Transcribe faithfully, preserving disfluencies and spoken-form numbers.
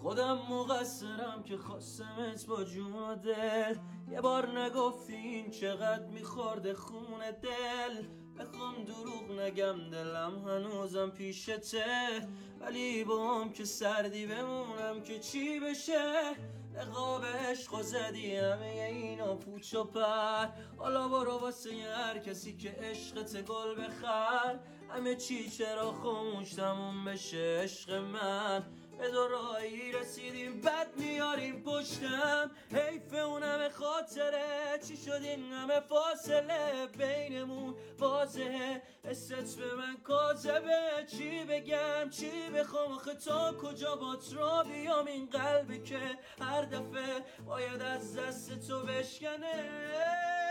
خودم مقصرم که خواستمت با جون و دل، یه بار نگفتی این چقدر میخورده خون دل. بخوام دروغ نگم دلم هنوزم پیشته، ولی با هم که سردی بمونم که چی بشه. نقاب عشق و زدی همه اینا پوچ و پر، حالا برو واسه هر کسی که عشقت گل بخر. همه چی چرا خاموش تموم بشه عشق من، به دو راهی رسیدیم بد میاریم پشتم. حیف اون همه خاطره، چی شد این همه فاصله بینمون واضحه، حست به من کاذبه. چی بگم چی بخوام آخه تا کجا بات را بیام، این قلبی که هر دفعه باید از دست تو بشکنه.